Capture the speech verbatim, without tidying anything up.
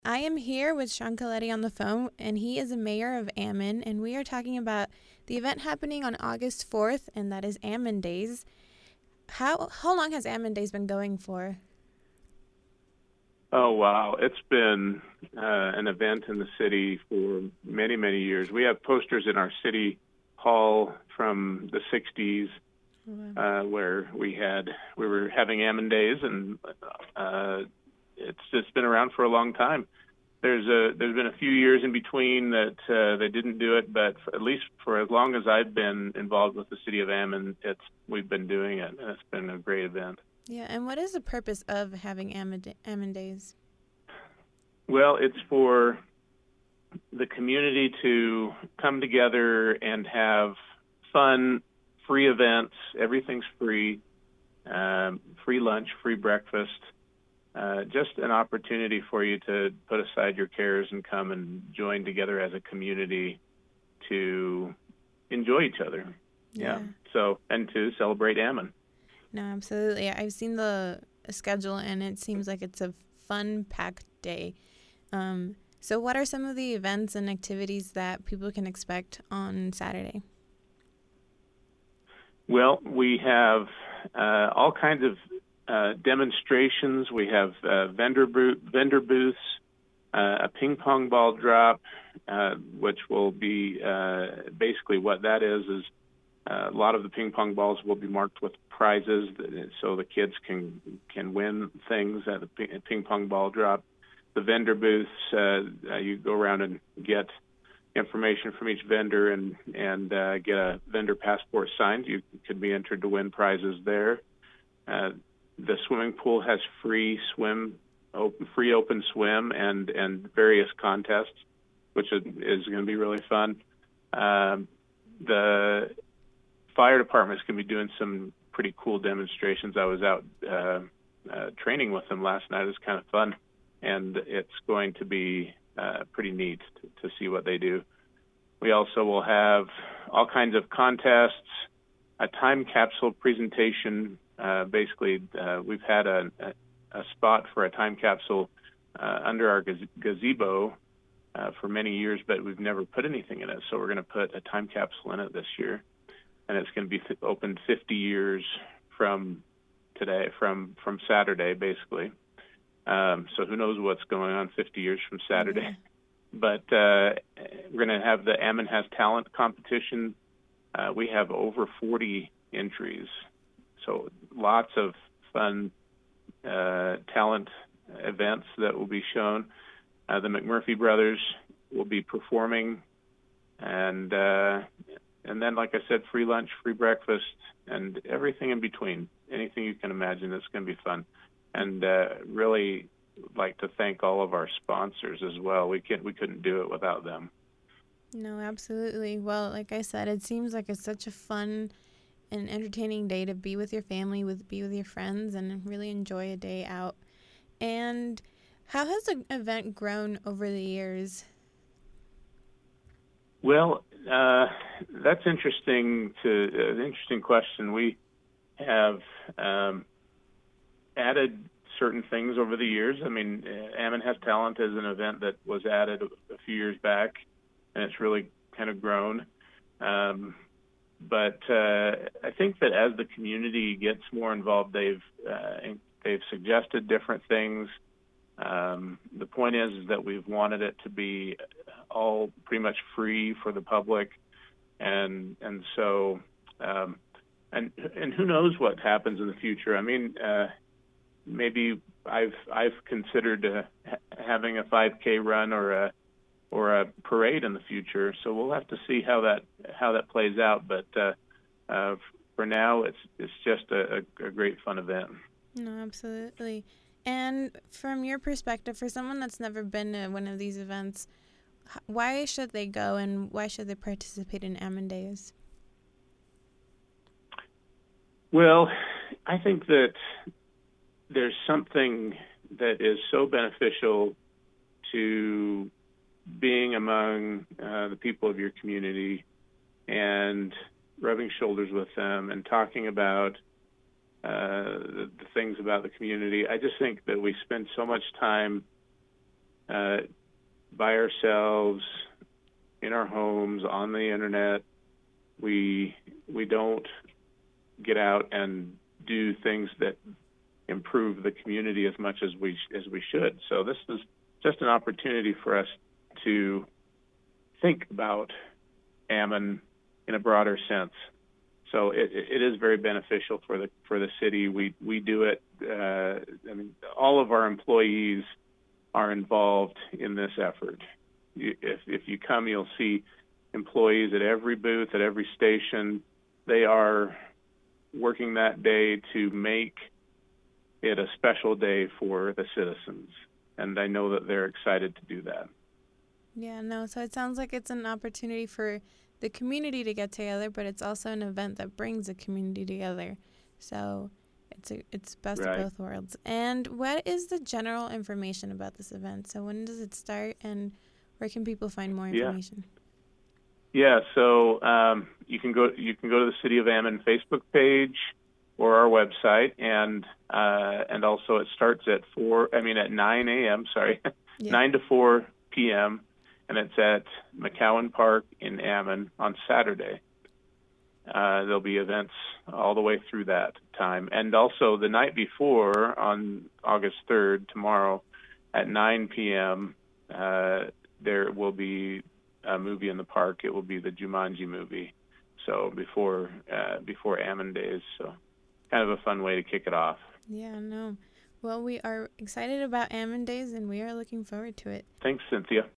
I am here with Sean Coletti on the phone, and he is a mayor of Ammon, and we are talking about the event happening on August fourth, and that is Ammon Days. How how long has Ammon Days been going for? Oh, wow. It's been uh, an event in the city for many, many years. We have posters in our city hall from the sixties uh, where we had we were having Ammon Days, and uh, it's just been around for a long time. There's a there's been a few years in between that uh, they didn't do it, but for, at least for as long as I've been involved with the city of Ammon, it's we've been doing it, and it's been a great event. Yeah, and what is the purpose of having Ammon, Ammon Days? Well, it's for the community to come together and have fun, free events. Everything's free, um, free lunch, free breakfast. Uh, just an opportunity for you to put aside your cares and come and join together as a community to enjoy each other. Yeah. Yeah. So, and to celebrate Ammon. No, absolutely. I've seen the schedule, and it seems like it's a fun-packed day. Um, so what are some of the events and activities that people can expect on Saturday? Well, we have uh, all kinds of uh, demonstrations. We have uh, vendor, bo- vendor booths, uh, a ping pong ball drop, uh, which will be uh, basically what that is, is uh, a lot of the ping pong balls will be marked with prizes so the kids can can win things at the ping pong ball drop. The vendor booths, uh, you go around and get information from each vendor and and uh, get a vendor passport signed. You could be entered to win prizes there. Uh, the swimming pool has free swim, open, free open swim, and and various contests, which is, is going to be really fun. Um, the fire department's going to be doing some pretty cool demonstrations. I was out uh, uh, training with them last night. It was kind of fun, and it's going to be uh, pretty neat to, to see what they do. We also will have all kinds of contests, a time capsule presentation. Uh, basically, uh, we've had a, a, a spot for a time capsule uh, under our gaze- gazebo uh, for many years, but we've never put anything in it. So we're going to put a time capsule in it this year, and it's going to be th- open fifty years from today, from from Saturday, basically. Um, so who knows what's going on fifty years from Saturday. Yeah. But uh, we're going to have the Ammon Has Talent competition. Uh, we have over forty entries, so lots of fun uh, talent events that will be shown. Uh, the McMurphy brothers will be performing, and uh, and then, like I said, free lunch, free breakfast, and everything in between. Anything you can imagine, it's going to be fun. And uh, really like to thank all of our sponsors as well. We can't, we couldn't do it without them. No, absolutely. Well, like I said, it seems like it's such a fun and entertaining day to be with your family, with be with your friends, and really enjoy a day out. And how has the event grown over the years? Well, uh, that's interesting. To uh, an interesting question. We have um, added certain things over the years. I mean, uh, Ammon Has Talent is an event that was added a, a few years back, and it's really kind of grown. Um, but uh, I think that as the community gets more involved, they've uh, they've suggested different things. Um, the point is, is that we've wanted it to be all pretty much free for the public, and and so um, and and who knows what happens in the future. I mean. Uh, Maybe I've I've considered uh, ha- having a five K run or a or a parade in the future. So we'll have to see how that how that plays out. But uh, uh, for now, it's it's just a, a, a great fun event. No, absolutely. And from your perspective, for someone that's never been to one of these events, h- why should they go and why should they participate in Ammon Days? Well, I think that there's something that is so beneficial to being among uh, the people of your community and rubbing shoulders with them and talking about uh, the, the things about the community. I just think that we spend so much time uh, by ourselves, in our homes, on the internet. We we don't get out and do things that improve the community as much as we as we should. So this is just an opportunity for us to think about Ammon in a broader sense. So it, it is very beneficial for the for the city. We we do it. Uh, I mean, all of our employees are involved in this effort. You, if if you come, you'll see employees at every booth, at every station. They are working that day to make it a special day for the citizens, and I know that they're excited to do that. Yeah, no, so it sounds like it's an opportunity for the community to get together, but it's also an event that brings the community together. So it's a, it's best Right. of both worlds. And what is the general information about this event? So when does it start, and where can people find more Yeah. information? Yeah, so um, you can go you can go to the City of Ammon Facebook page or our website, and uh, and also it starts at four. I mean at nine a.m. Sorry, Yeah. nine to four p.m. and it's at McCowan Park in Ammon on Saturday. Uh, there'll be events all the way through that time, and also the night before on August third, tomorrow, at nine p.m. Uh, there will be a movie in the park. It will be the Jumanji movie. So before uh, before Ammon Days. So kind of a fun way to kick it off. Yeah, no. Well, we are excited about Ammon Days, and we are looking forward to it. Thanks, Cynthia.